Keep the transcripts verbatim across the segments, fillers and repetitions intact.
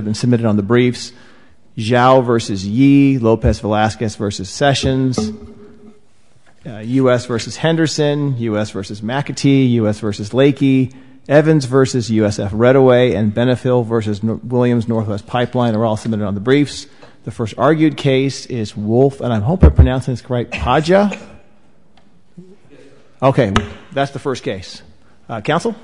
have been submitted on the briefs. Zhao versus Yi, Lopez Velasquez versus Sessions, uh, U S versus Henderson, U S versus McAtee, U S versus Lakey, Evans versus U S F Redaway, and Benefiel versus no- Williams Northwest Pipeline are all submitted on the briefs. The first argued case is Wolf, and I hope I'm pronouncing this correct, Paja? Okay, that's the first case. Uh, counsel?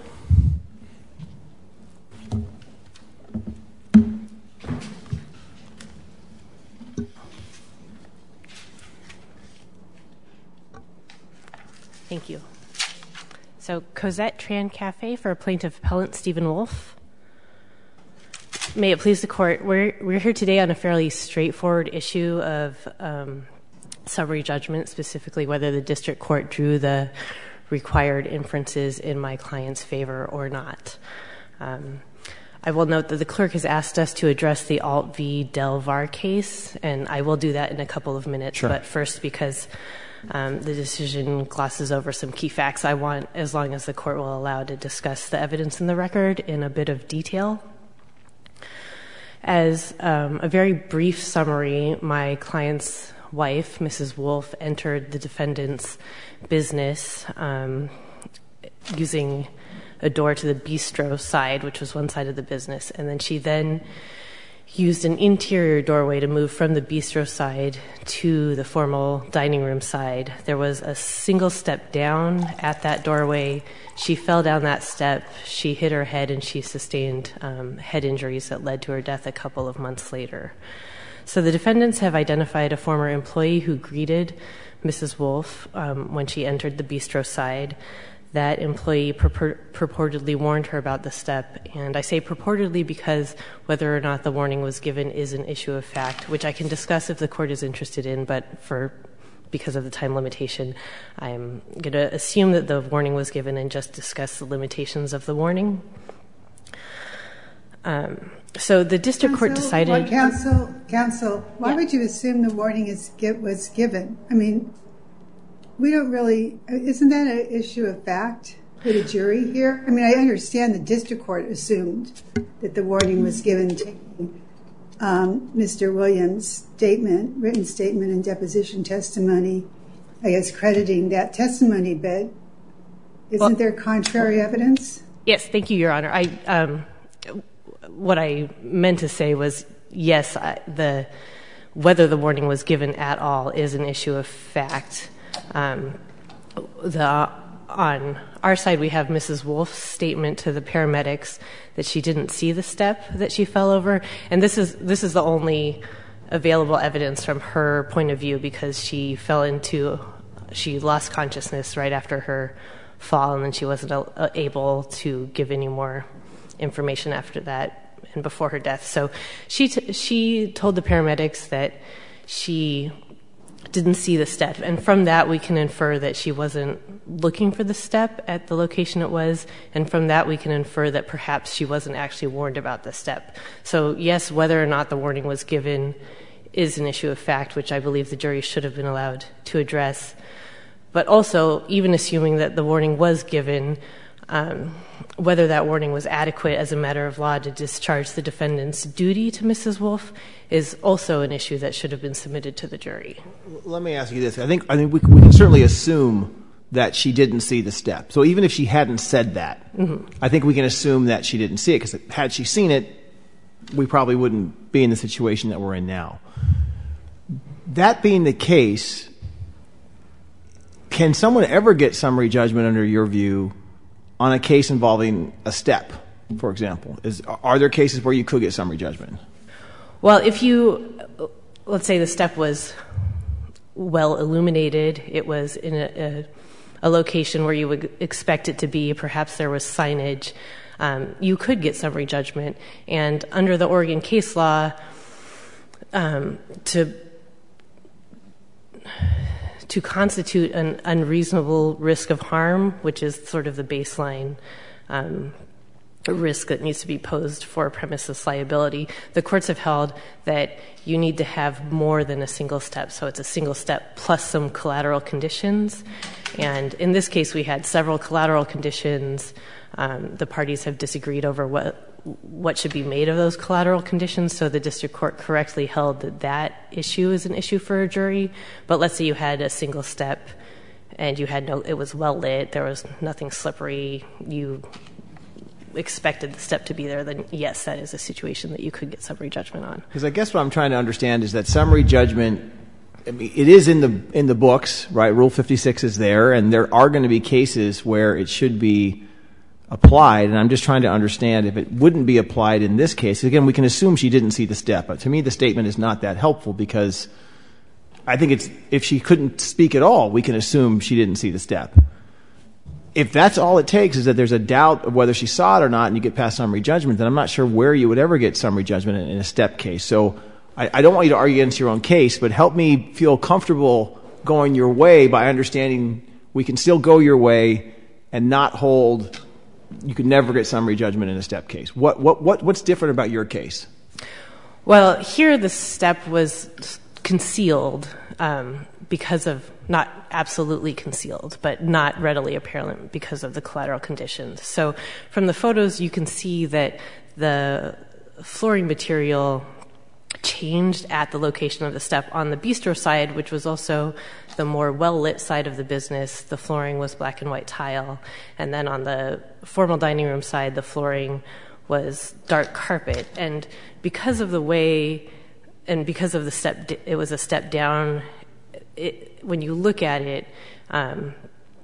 Thank you. So, Cosette Tran Cafe for Plaintiff Appellant Stephen Wolf. May it please the Court, we're, we're here today on a fairly straightforward issue of um, summary judgment, specifically whether the district court drew the required inferences in my client's favor or not. Um, I will note that the clerk has asked us to address the Alt v. Del Var case, and I will do that in a couple of minutes. Sure. But first, because um, the decision glosses over some key facts, I want, as long as the court will allow, to discuss the evidence in the record in a bit of detail. As um, a very brief summary, my client's wife, Missus Wolf, entered the defendant's business um, using a door to the bistro side, which was one side of the business, and then she then used an interior doorway to move from the bistro side to the formal dining room side. There was a single step down at that doorway. She fell down that step, she hit her head, and she sustained um, head injuries that led to her death a couple of months later. So the defendants have identified a former employee who greeted Missus Wolf um, when she entered the bistro side. That employee purpor- purportedly warned her about the step, and I say purportedly because whether or not the warning was given is an issue of fact, which I can discuss if the court is interested in, but for because of the time limitation, I'm going to assume that the warning was given and just discuss the limitations of the warning. Um, so the district counsel, court decided... Well, counsel, counsel, why yeah. would you assume the warning is, was given? I mean... We don't really, isn't that an issue of fact for the jury here? I mean, I understand the district court assumed that the warning was given to um, Mister Williams' statement, written statement and deposition testimony, I guess crediting that testimony, but isn't well, there contrary evidence? Yes, thank you, Your Honor. I, um, what I meant to say was, yes, I, the whether the warning was given at all is an issue of fact. Um, the, on our side, we have Missus Wolf's statement to the paramedics that she didn't see the step that she fell over, and this is this is the only available evidence from her point of view because she fell into, she lost consciousness right after her fall, and then she wasn't uh, able to give any more information after that and before her death. So she t- she told the paramedics that she didn't see the step, and from that we can infer that she wasn't looking for the step at the location it was, and from that we can infer that perhaps she wasn't actually warned about the step. So yes, whether or not the warning was given is an issue of fact, which I believe the jury should have been allowed to address. But also, even assuming that the warning was given, um, whether that warning was adequate as a matter of law to discharge the defendant's duty to Missus Wolf is also an issue that should have been submitted to the jury. Let me ask you this. I think I think we, we can certainly assume that she didn't see the step. So even if she hadn't said that, mm-hmm. I think we can assume that she didn't see it, because had she seen it, we probably wouldn't be in the situation that we're in now. That being the case, can someone ever get summary judgment under your view on a case involving a step, for example? Is, are there cases where you could get summary judgment? Well, if you, let's say the step was well illuminated, it was in a, a, a location where you would expect it to be, perhaps there was signage, um, you could get summary judgment. And under the Oregon case law, um, to to constitute an unreasonable risk of harm, which is sort of the baseline um, risk that needs to be posed for premises liability, the courts have held that you need to have more than a single step. So it's a single step plus some collateral conditions. And in this case, we had several collateral conditions. Um, the parties have disagreed over what what should be made of those collateral conditions. So the district court correctly held that that issue is an issue for a jury. But let's say you had a single step and you had no, it was well lit, there was nothing slippery, you expected the step to be there, then yes, that is a situation that you could get summary judgment on. Because I guess what I'm trying to understand is that summary judgment, I mean, it is in the in the books, right? Rule fifty-six is there, and there are going to be cases where it should be applied, and I'm just trying to understand if it wouldn't be applied in this case. Again, we can assume she didn't see the step, but to me the statement is not that helpful because I think it's, if she couldn't speak at all, we can assume she didn't see the step. If that's all it takes is that there's a doubt of whether she saw it or not and you get past summary judgment, then I'm not sure where you would ever get summary judgment in, in a step case. So I, I don't want you to argue against your own case, but help me feel comfortable going your way by understanding we can still go your way and not hold, you could never get summary judgment in a step case. What, what, what, what's different about your case? Well, here the step was concealed um, because of, not absolutely concealed, but not readily apparent because of the collateral conditions. So from the photos, you can see that the flooring material changed at the location of the step. On the bistro side, which was also the more well-lit side of the business, the flooring was black and white tile. And then on the formal dining room side, the flooring was dark carpet. And because of the way, and because of the step, it was a step down, it, when you look at it, um,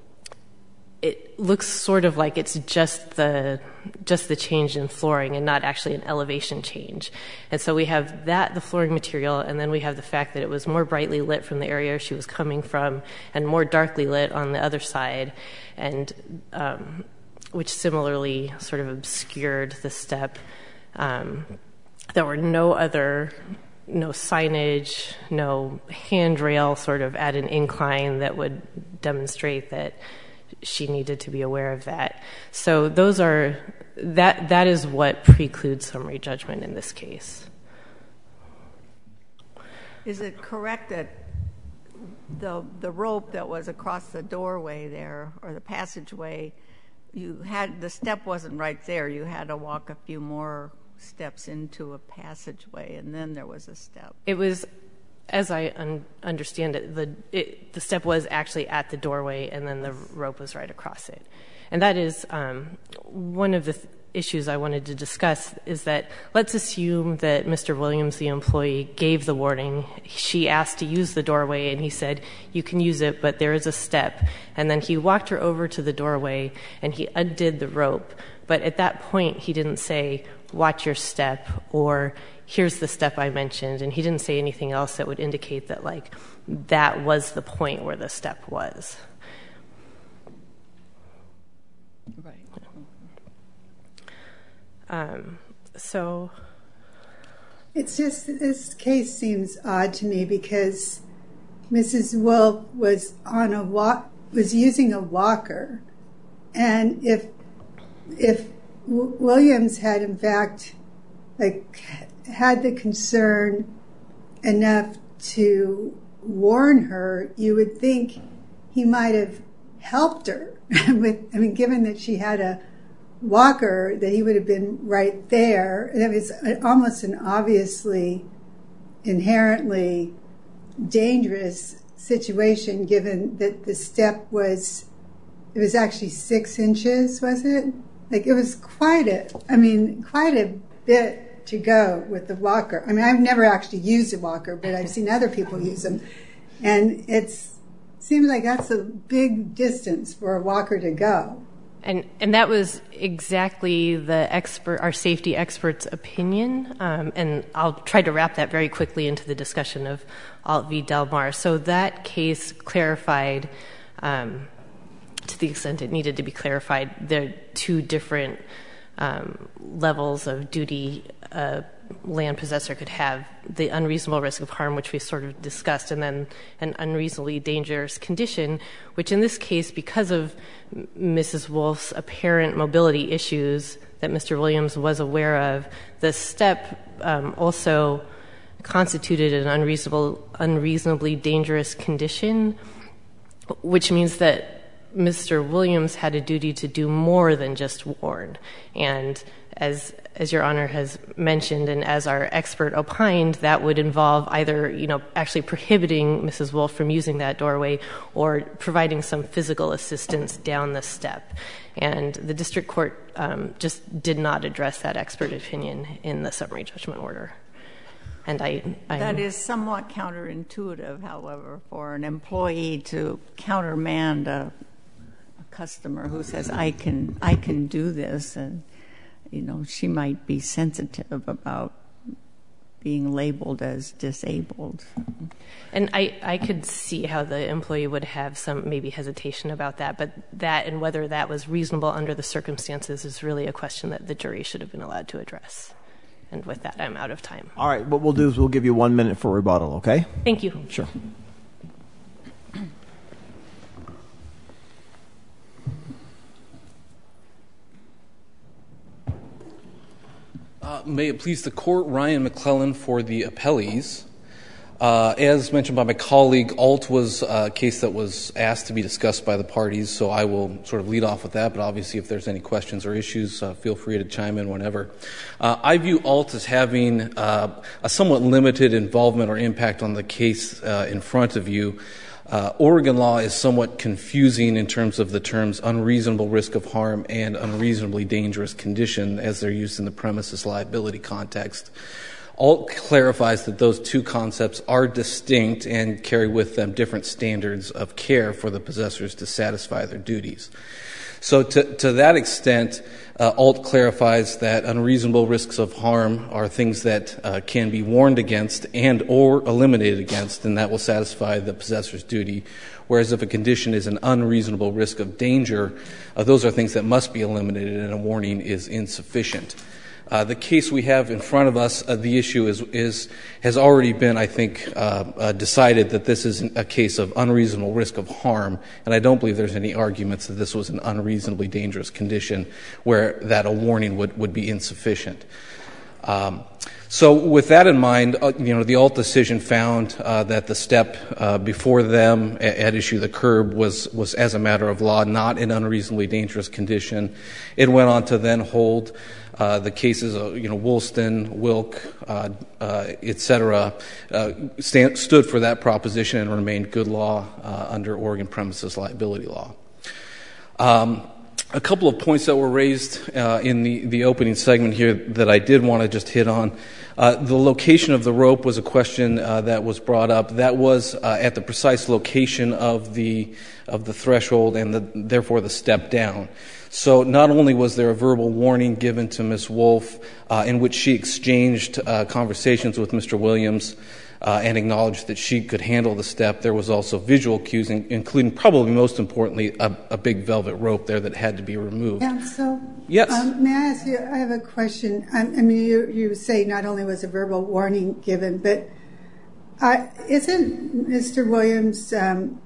it looks sort of like it's just the just the change in flooring and not actually an elevation change. And so we have that, the flooring material, and then we have the fact that it was more brightly lit from the area she was coming from and more darkly lit on the other side, and um, which similarly sort of obscured the step. Um, there were no other, no signage, no handrail sort of at an incline that would demonstrate that she needed to be aware of that. So those are, that that is what precludes summary judgment in this case. Is it correct that the the rope that was across the doorway there, or the passageway, you had, the step wasn't right there, you had to walk a few more steps into a passageway and then there was a step? It was, as I un- understand it, the it, the step was actually at the doorway, and then the rope was right across it. And that is um, one of the th- issues I wanted to discuss, is that let's assume that Mister Williams, the employee, gave the warning. She asked to use the doorway, and he said, you can use it, but there is a step. And then he walked her over to the doorway, and he undid the rope. But at that point, he didn't say, watch your step, or here's the step I mentioned, and he didn't say anything else that would indicate that, like, that was the point where the step was. Right. Um, so... It's just, this case seems odd to me because Missus Wolf was on a walk, was using a walker, and if if w- Williams had in fact, like, had the concern enough to warn her, you would think he might have helped her with, I mean, given that she had a walker, that he would have been right there. And it was almost an obviously, inherently dangerous situation, given that the step was, it was actually six inches, was it? Like, it was quite a, I mean, quite a bit to go with the walker. I mean, I've never actually used a walker, but I've seen other people use them. And it's seems like that's a big distance for a walker to go. And and that was exactly the expert, our safety expert's opinion. Um, and I'll try to wrap that very quickly into the discussion of Alt v. Del Mar. So that case clarified, um, to the extent it needed to be clarified, the two different um, levels of duty a land possessor could have: the unreasonable risk of harm, which we sort of discussed, and then an unreasonably dangerous condition, which in this case, because of Missus Wolf's apparent mobility issues that Mister Williams was aware of, the step um, also constituted an unreasonable, unreasonably dangerous condition, which means that Mister Williams had a duty to do more than just warn. And as as Your Honor has mentioned, and as our expert opined, that would involve either, you know, actually prohibiting Missus Wolf from using that doorway or providing some physical assistance down the step. And the district court um, just did not address that expert opinion in the summary judgment order. And I, I that is somewhat counterintuitive, however, for an employee to countermand a, a customer who says, I can, I can do this, and you know, she might be sensitive about being labeled as disabled. And I, I could see how the employee would have some maybe hesitation about that, but that and whether that was reasonable under the circumstances is really a question that the jury should have been allowed to address. And with that, I'm out of time. All right, what we'll do is we'll give you one minute for rebuttal, okay? Thank you. Sure. Uh, may it please the court, Ryan McClellan for the appellees. Uh, as mentioned by my colleague, Alt was a case that was asked to be discussed by the parties, so I will sort of lead off with that, but obviously if there's any questions or issues, uh, feel free to chime in whenever. Uh, I view Alt as having uh, a somewhat limited involvement or impact on the case uh, in front of you. Uh, Oregon law is somewhat confusing in terms of the terms unreasonable risk of harm and unreasonably dangerous condition as they're used in the premises liability context. Alt clarifies that those two concepts are distinct and carry with them different standards of care for the possessors to satisfy their duties. So to, to that extent, uh, Alt clarifies that unreasonable risks of harm are things that uh, can be warned against and or eliminated against, and that will satisfy the possessor's duty. Whereas if a condition is an unreasonable risk of danger, uh, those are things that must be eliminated and a warning is insufficient. Uh, the case we have in front of us, uh, the issue is, is has already been, I think, uh, uh, decided that this is a case of unreasonable risk of harm, and I don't believe there's any arguments that this was an unreasonably dangerous condition where that a warning would, would be insufficient. Um, so with that in mind, uh, you know, the Alt decision found uh, that the step uh, before them at, at issue, the curb, was, was as a matter of law not an unreasonably dangerous condition. It went on to then hold Uh, the cases of, you know, Woolston, Wilk, uh, uh, et cetera, uh, stand, stood for that proposition and remained good law uh, under Oregon premises liability law. Um, a couple of points that were raised uh, in the, the opening segment here that I did want to just hit on. Uh, the location of the rope was a question uh, that was brought up. That was uh, at the precise location of the of the threshold and the, therefore the step down. So not only was there a verbal warning given to Miz Wolf uh, in which she exchanged uh, conversations with Mister Williams uh, and acknowledged that she could handle the step, there was also visual cues, including probably most importantly a, a big velvet rope there that had to be removed. Counsel? Yes. Um, may I ask you, I have a question. I, I mean, you, you say not only was a verbal warning given, but uh, isn't Mister Williams' um,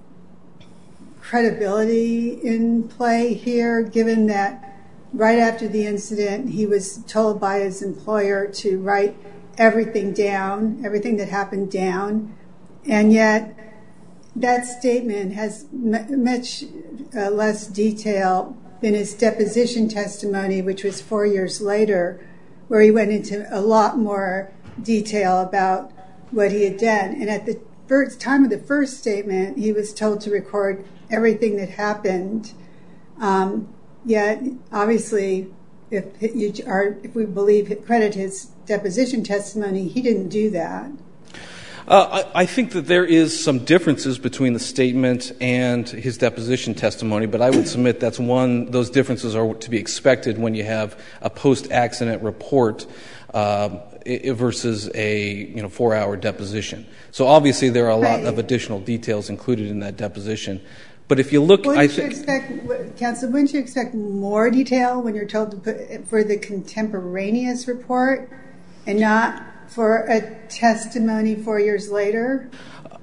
credibility in play here, given that right after the incident he was told by his employer to write everything down, everything that happened down, and yet that statement has m- much uh, less detail than his deposition testimony, which was four years later, where he went into a lot more detail about what he had done. And at the first time of the first statement, he was told to record everything that happened. Um, yet, obviously, if you are, if we believe credit his deposition testimony, he didn't do that. Uh, I, I think that there is some differences between the statement and his deposition testimony, but I would submit that's one. Those differences are to be expected when you have a post-accident report uh, versus a you know four-hour deposition. So obviously there are a lot right. of additional details included in that deposition. But if you look, wouldn't I you think, expect, Counsel, wouldn't you expect more detail when you're told to put for the contemporaneous report and not for a testimony four years later?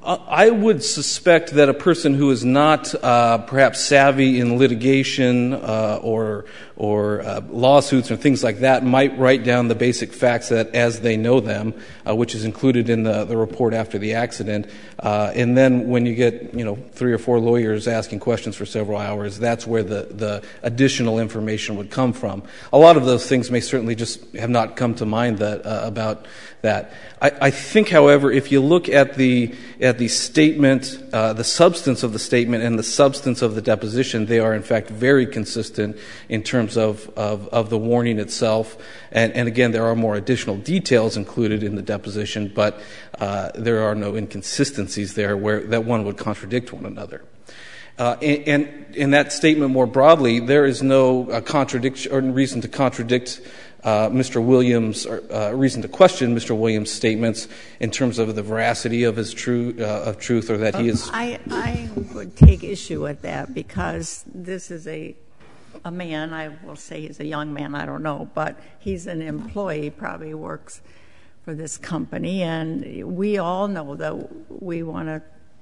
I would suspect that a person who is not uh, perhaps savvy in litigation uh, or or uh, lawsuits or things like that might write down the basic facts that as they know them, uh, which is included in the, the report after the accident. Uh, and then when you get, you know, three or four lawyers asking questions for several hours, that's where the, the additional information would come from. A lot of those things may certainly just have not come to mind that uh, about that. I, I think, however, if you look at the at the statement, uh, the substance of the statement and the substance of the deposition, they are in fact very consistent in terms of of, of the warning itself. And, and again, there are more additional details included in the deposition, but uh, there are no inconsistencies there where that one would contradict one another. Uh, and, and in that statement more broadly, there is no uh, contradiction or reason to contradict uh, Mister Williams, or uh, reason to question Mister Williams' statements in terms of the veracity of his true uh, of truth, or that he is. I, I would take issue with that because this is a a man. I will say he's a young man. I don't know, but he's an employee. Probably works for this company, and we all know that we want to.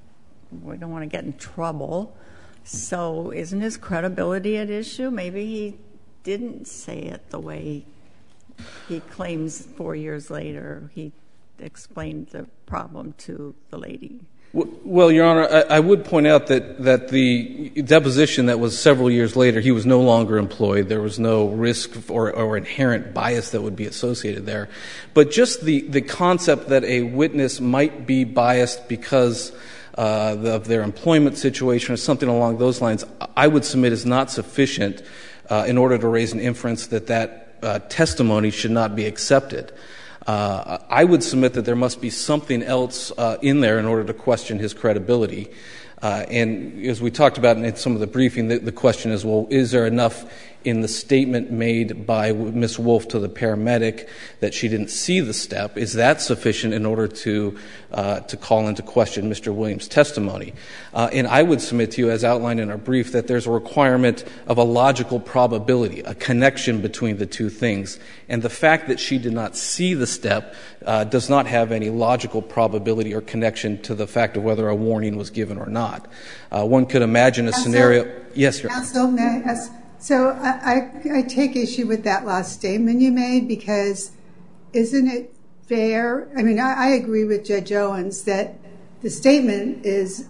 We don't want to get in trouble. So isn't his credibility at issue? Maybe he didn't say it the way he claims four years later. He explained the problem to the lady. Well, Your Honor, I, I would point out that, that the deposition that was several years later, he was no longer employed. There was no risk or, or inherent bias that would be associated there. But just the, the concept that a witness might be biased because Uh, the, of their employment situation or something along those lines, I would submit is not sufficient uh, in order to raise an inference that that uh, testimony should not be accepted. Uh, I would submit that there must be something else uh, in there in order to question his credibility. Uh, and as we talked about in some of the briefing, the, the question is, well, is there enough in the statement made by Miz Wolf to the paramedic that she didn't see the step? Is that sufficient in order to uh, to call into question Mister Williams' testimony? Uh, and I would submit to you, as outlined in our brief, that there's a requirement of a logical probability, a connection between the two things. And the fact that she did not see the step uh, does not have any logical probability or connection to the fact of whether a warning was given or not. Uh, one could imagine a Counsel, scenario. Yes, Your Honor. Counsel, may I ask? So I, I, I take issue with that last statement you made, because isn't it fair? I mean, I, I agree with Judge Owens that the statement is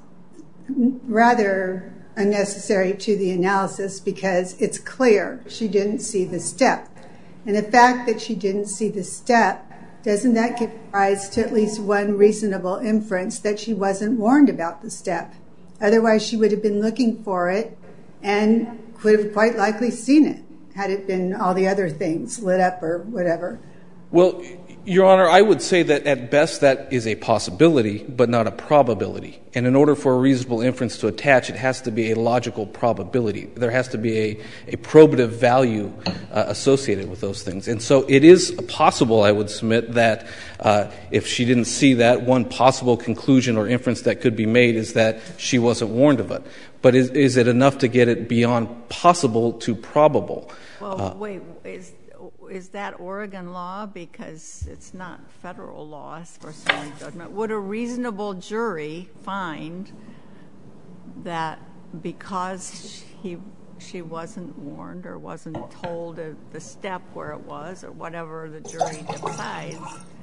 rather unnecessary to the analysis because it's clear she didn't see the step. And the fact that she didn't see the step, doesn't that give rise to at least one reasonable inference that she wasn't warned about the step? Otherwise, she would have been looking for it and could have quite likely seen it had it been all the other things lit up or whatever. Well, Your Honor, I would say that at best that is a possibility, but not a probability. And in order for a reasonable inference to attach, it has to be a logical probability. There has to be a, a probative value uh, associated with those things. And so it is possible, I would submit, that uh, if she didn't see that, one possible conclusion or inference that could be made is that she wasn't warned of it. But is, is it enough to get it beyond possible to probable? Well, uh, wait, is is that Oregon law? Because it's not federal law for summary judgment. Would a reasonable jury find that because he she wasn't warned or wasn't told of the step where it was or whatever the jury decides,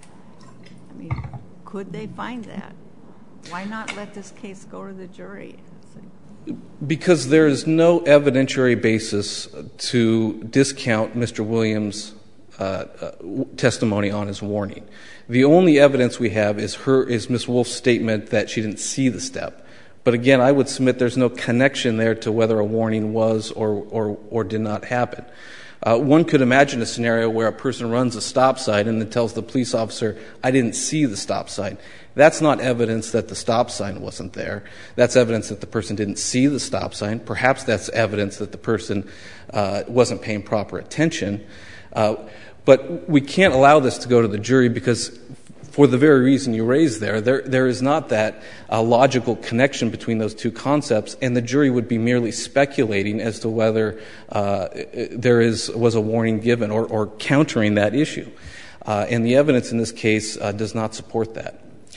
I mean, could they find that? Why not let this case go to the jury? Because there is no evidentiary basis to discount Mister Williams' uh, uh, testimony on his warning. The only evidence we have is her is Miz Wolf's statement that she didn't see the step. But again, I would submit there's no connection there to whether a warning was or or, or did not happen. Uh, one could imagine a scenario where a person runs a stop sign and then tells the police officer, I didn't see the stop sign. That's not evidence that the stop sign wasn't there. That's evidence that the person didn't see the stop sign. Perhaps that's evidence that the person uh, wasn't paying proper attention. Uh, but we can't allow this to go to the jury because for the very reason you raised there, there, there is not that uh, logical connection between those two concepts, and the jury would be merely speculating as to whether uh, there is was a warning given or, or countering that issue. Uh, and the evidence in this case uh, does not support that.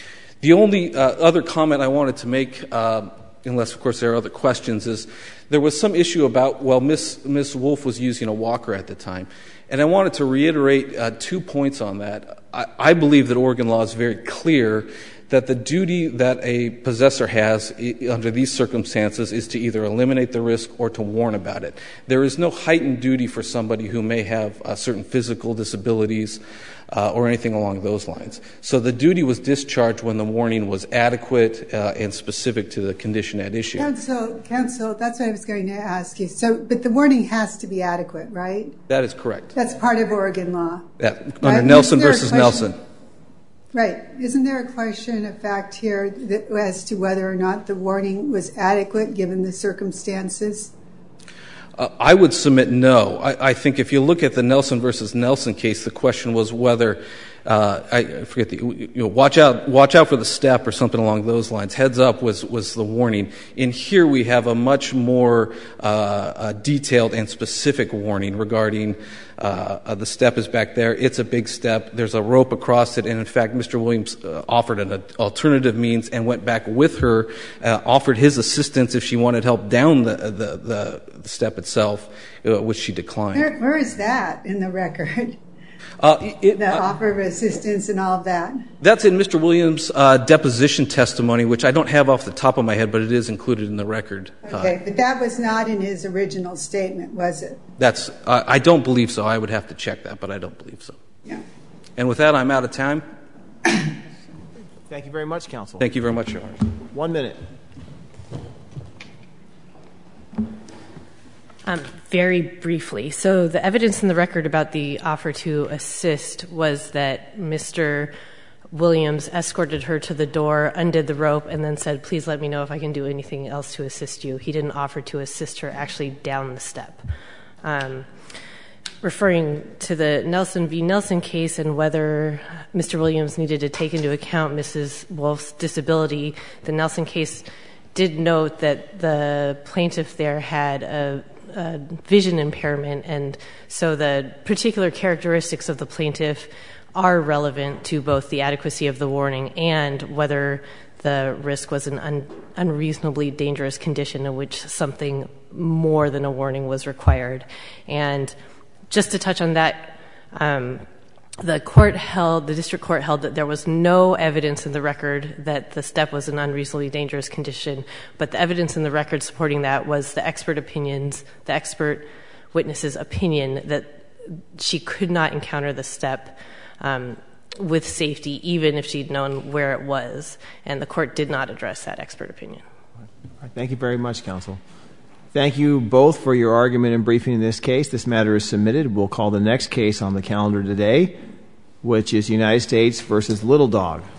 The only uh, other comment I wanted to make, uh, unless, of course, there are other questions, is there was some issue about, well, Miss Miss Wolf was using a walker at the time. And I wanted to reiterate uh, two points on that. I, I believe that Oregon law is very clear that the duty that a possessor has I- under these circumstances is to either eliminate the risk or to warn about it. There is no heightened duty for somebody who may have uh, certain physical disabilities uh, or anything along those lines. So the duty was discharged when the warning was adequate uh, and specific to the condition at issue. Counsel, counsel, that's what I was going to ask you. So, but the warning has to be adequate, right? That is correct. That's part of Oregon law. That, under Right? Nelson Isn't there a versus question- Nelson. Right. Isn't there a question of fact here that, as to whether or not the warning was adequate given the circumstances? Uh, I would submit no. I, I think if you look at the Nelson versus Nelson case, the question was whether uh, I, I forget the you know watch out watch out for the step or something along those lines. Heads up was was the warning. In here we have a much more uh, uh, detailed and specific warning regarding uh, uh, the step is back there. It's a big step. There's a rope across it, and in fact, Mister Williams uh, offered an alternative means and went back with her, uh, offered his assistance if she wanted help down the the, the, the step itself, uh, which she declined. Where, where is that in the record? Uh, it, The uh, offer of assistance and all of that? That's in Mister Williams' uh, deposition testimony, which I don't have off the top of my head, but it is included in the record. Okay, Uh, but that was not in his original statement, was it? that's uh, I don't believe so. I would have to check that, but I don't believe so. Yeah. And with that, I'm out of time. Thank you very much, counsel. Thank you very much, Your Honor. One minute. Um, very briefly. So the evidence in the record about the offer to assist was that Mister Williams escorted her to the door, undid the rope, and then said, please let me know if I can do anything else to assist you. He didn't offer to assist her actually down the step. Um, referring to the Nelson v. Nelson case and whether Mister Williams needed to take into account Missus Wolf's disability, the Nelson case did note that the plaintiff there had a Uh, vision impairment, and so the particular characteristics of the plaintiff are relevant to both the adequacy of the warning and whether the risk was an un- unreasonably dangerous condition in which something more than a warning was required. And just to touch on that, um, the court held, the district court held that there was no evidence in the record that the step was an unreasonably dangerous condition, but the evidence in the record supporting that was the expert opinions, the expert witness's opinion that she could not encounter the step um, with safety, even if she'd known where it was, and the court did not address that expert opinion. All right, thank you very much, counsel. Thank you both for your argument and briefing in this case. This matter is submitted. We'll call the next case on the calendar today, which is United States versus Little Dog.